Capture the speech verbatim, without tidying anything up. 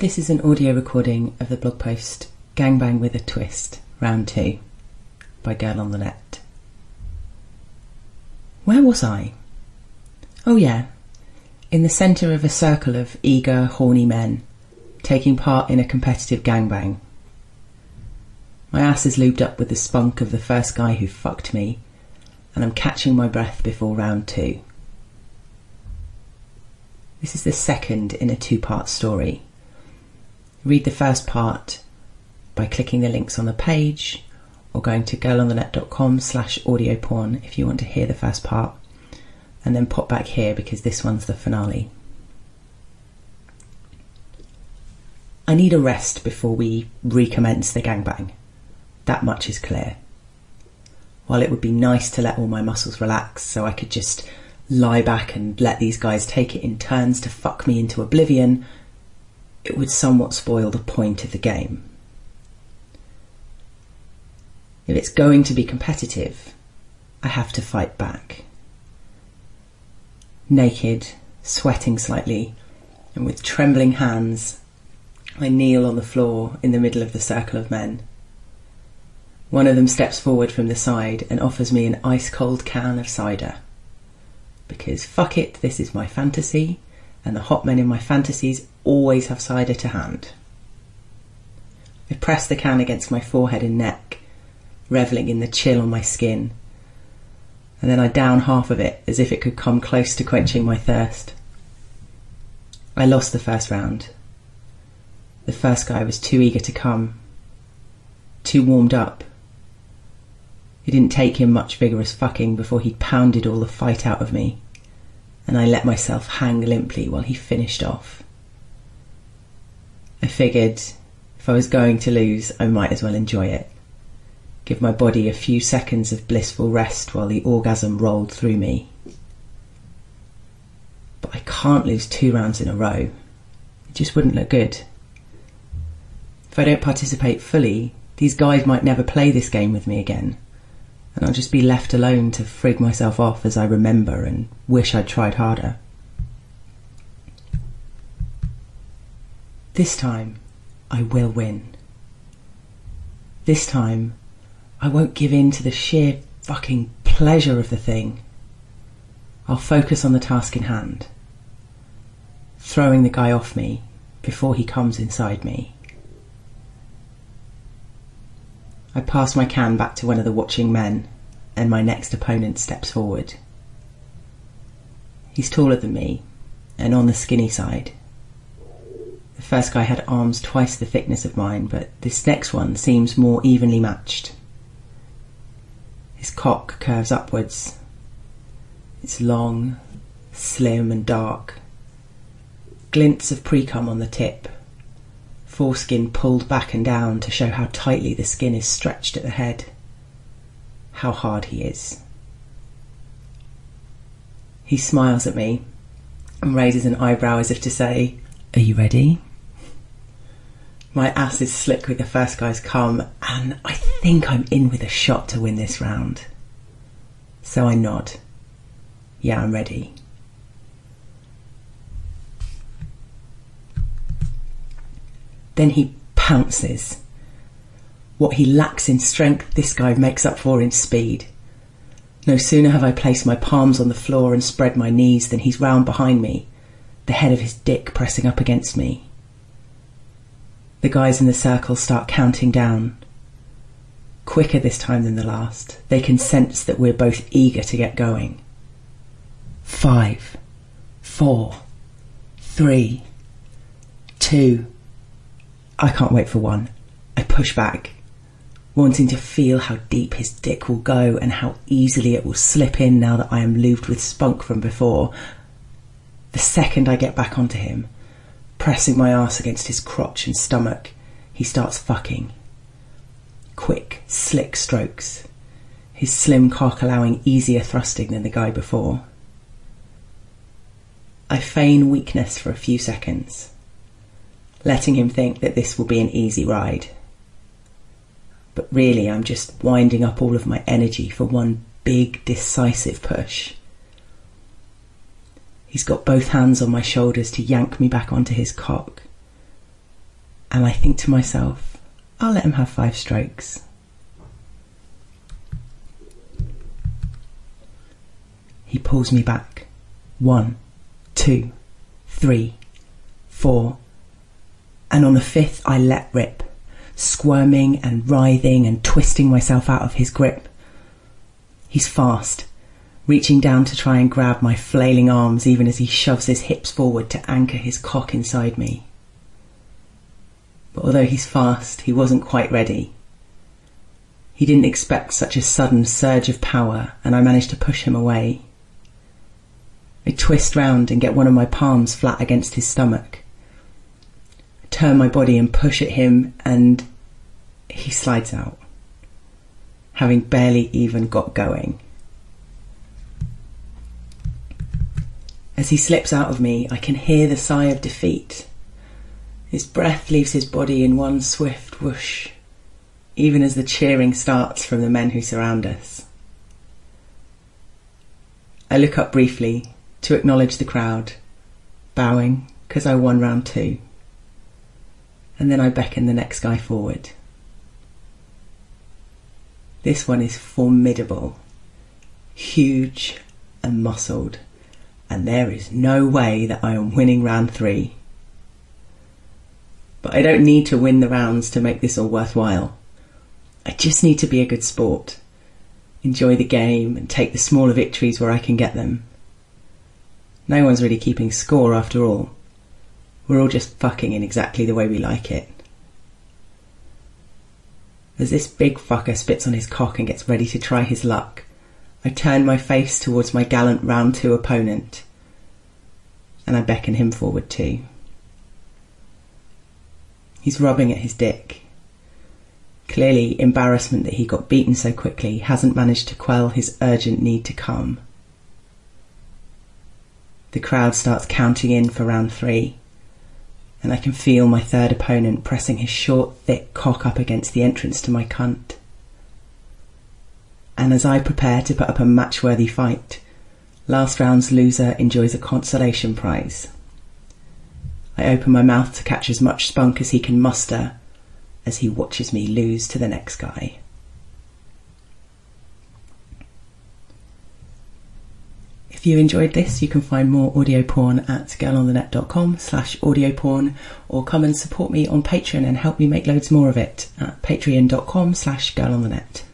This is an audio recording of the blog post Gangbang with a Twist, Round two, by Girl on the Net. Where was I? Oh yeah, in the centre of a circle of eager, horny men, taking part in a competitive gangbang. My ass is lubed up with the spunk of the first guy who fucked me, and I'm catching my breath before round two. This is the second in a two-part story. Read the first part by clicking the links on the page or going to girlonthenet.com slash audio porn if you want to hear the first part, and then pop back here because this one's the finale. I need a rest before we recommence the gangbang. That much is clear. While it would be nice to let all my muscles relax so I could just lie back and let these guys take it in turns to fuck me into oblivion, it would somewhat spoil the point of the game. If it's going to be competitive, I have to fight back. Naked, sweating slightly, and with trembling hands, I kneel on the floor in the middle of the circle of men. One of them steps forward from the side and offers me an ice-cold can of cider. Because fuck it, this is my fantasy, and the hot men in my fantasies always have cider to hand. I press the can against my forehead and neck, revelling in the chill on my skin, and then I down half of it as if it could come close to quenching my thirst. I lost the first round. The first guy was too eager to come, too warmed up. It didn't take him much vigorous fucking before he'd pounded all the fight out of me, and I let myself hang limply while he finished off. I figured if I was going to lose, I might as well enjoy it. Give my body a few seconds of blissful rest while the orgasm rolled through me. But I can't lose two rounds in a row. It just wouldn't look good. If I don't participate fully, these guys might never play this game with me again, and I'll just be left alone to frig myself off as I remember and wish I'd tried harder. This time, I will win. This time, I won't give in to the sheer fucking pleasure of the thing. I'll focus on the task in hand, throwing the guy off me before he comes inside me. I pass my can back to one of the watching men, and my next opponent steps forward. He's taller than me, and on the skinny side. The first guy had arms twice the thickness of mine, but this next one seems more evenly matched. His cock curves upwards. It's long, slim and dark. Glints of pre-cum on the tip. Foreskin pulled back and down to show how tightly the skin is stretched at the head. How hard he is. He smiles at me and raises an eyebrow as if to say, "Are you ready?" My ass is slick with the first guy's cum, and I think I'm in with a shot to win this round. So I nod. Yeah, I'm ready. Then he pounces. What he lacks in strength, this guy makes up for in speed. No sooner have I placed my palms on the floor and spread my knees than he's round behind me, the head of his dick pressing up against me. The guys in the circle start counting down. Quicker this time than the last. They can sense that we're both eager to get going. Five, four, three, two... I can't wait for one. I push back, wanting to feel how deep his dick will go and how easily it will slip in now that I am lubed with spunk from before. The second I get back onto him, pressing my arse against his crotch and stomach, he starts fucking. Quick, slick strokes, his slim cock allowing easier thrusting than the guy before. I feign weakness for a few seconds, letting him think that this will be an easy ride. But really, I'm just winding up all of my energy for one big, decisive push. He's got both hands on my shoulders to yank me back onto his cock, And I think to myself, I'll let him have five strokes. He pulls me back. One, two, three, four. And on the fifth, I let rip, squirming and writhing and twisting myself out of his grip. He's fast, reaching down to try and grab my flailing arms even as he shoves his hips forward to anchor his cock inside me. But although he's fast, he wasn't quite ready. He didn't expect such a sudden surge of power, and I managed to push him away. I twist round and get one of my palms flat against his stomach. I turn my body and push at him, and he slides out, having barely even got going. As he slips out of me, I can hear the sigh of defeat. His breath leaves his body in one swift whoosh, even as the cheering starts from the men who surround us. I look up briefly to acknowledge the crowd, bowing because I won round two. And then I beckon the next guy forward. This one is formidable, huge and muscled, and there is no way that I am winning round three. But I don't need to win the rounds to make this all worthwhile. I just need to be a good sport, enjoy the game and take the smaller victories where I can get them. No one's really keeping score after all. We're all just fucking in exactly the way we like it. As this big fucker spits on his cock and gets ready to try his luck, I turn my face towards my gallant round two opponent, and I beckon him forward too. He's rubbing at his dick. Clearly, embarrassment that he got beaten so quickly hasn't managed to quell his urgent need to come. The crowd starts counting in for round three, and I can feel my third opponent pressing his short, thick cock up against the entrance to my cunt. And as I prepare to put up a match-worthy fight, last round's loser enjoys a consolation prize. I open my mouth to catch as much spunk as he can muster as he watches me lose to the next guy. If you enjoyed this, you can find more audio porn at girlonthenet.com slash audio porn, or come and support me on Patreon and help me make loads more of it at patreon.com slash girlonthenet.